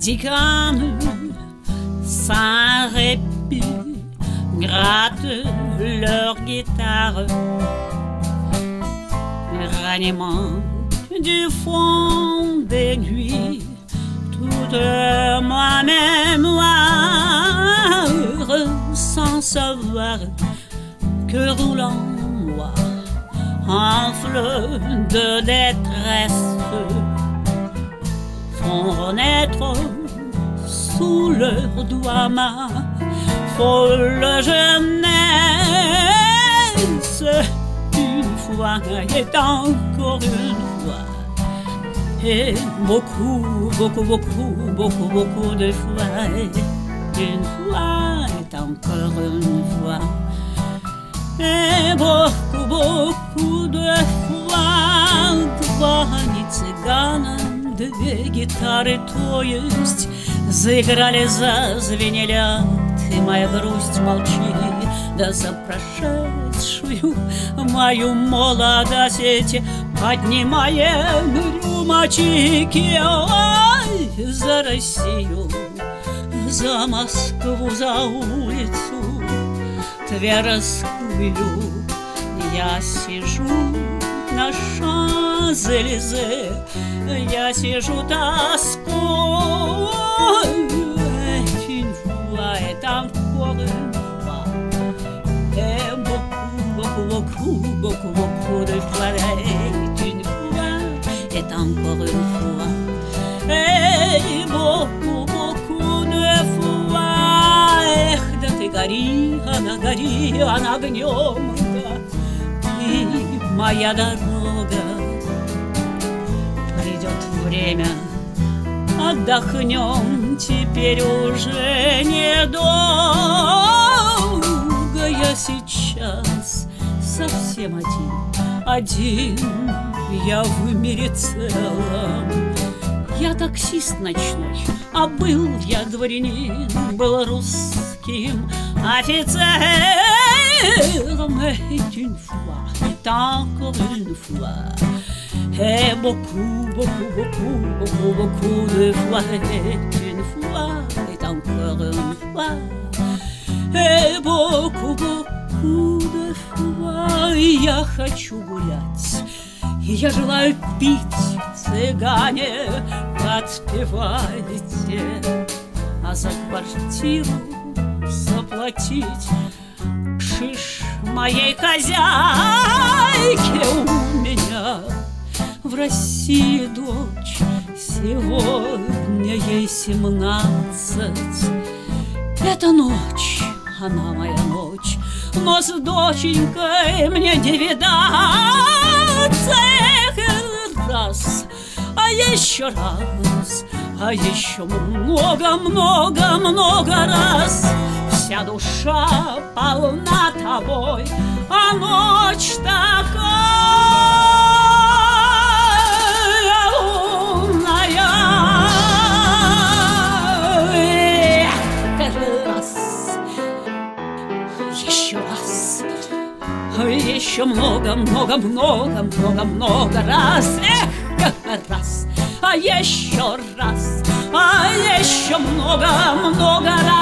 Dicane sans répit grattent leur guitare, ranimant du fond des nuits toute ma mémoire, sans savoir que roulant noir enfle de détresse font renaître sous leurs doigts ma folle jeunesse. Une fois et encore une fois, et beaucoup, beaucoup, beaucoup, beaucoup, beaucoup de fois, une fois et encore une fois, et beaucoup, beaucoup de fois. Два цыгана, две гитары, то есть, заиграли, зазвенели, ты, моя грусть, молчи, да за прошедшую мою молодость поднимаем рюмочки. Ой, за Россию, за Москву, за улицу Тверскую. Я сижу на Шанзелизе, я сижу тоскую. Une fois est encore une fois, et beaucoup, beaucoup, beaucoup, beaucoup de fois, une fois est encore une fois, et beaucoup, beaucoup de fois. Эх, да ты гори, она огнем, да, и моя дорога. Придет время, отдохнем, теперь уже недолго. Я сейчас совсем один я в мире целом. Я таксист ночной, а был я дворянин, был русским офицером. Une fois, encore une fois, et beaucoup, beaucoup, beaucoup, beaucoup, beaucoup de fois, une fois, et encore une fois, et beaucoup, beaucoup de fois. Я хочу гулять, я желаю пить, цыгане, подпевайте, а за квартиру заплатить шиш моей хозяйке. У меня в России дочь, сегодня ей 17. Это ночь, она моя ночь, но с доченькой мне не видаться. Раз, а еще раз, а еще много, много, много раз. Вся душа полна тобой, а ночь такая лунная. Раз, еще раз, еще много, много, много, много, много раз. Раз, а еще раз, а еще много, много раз.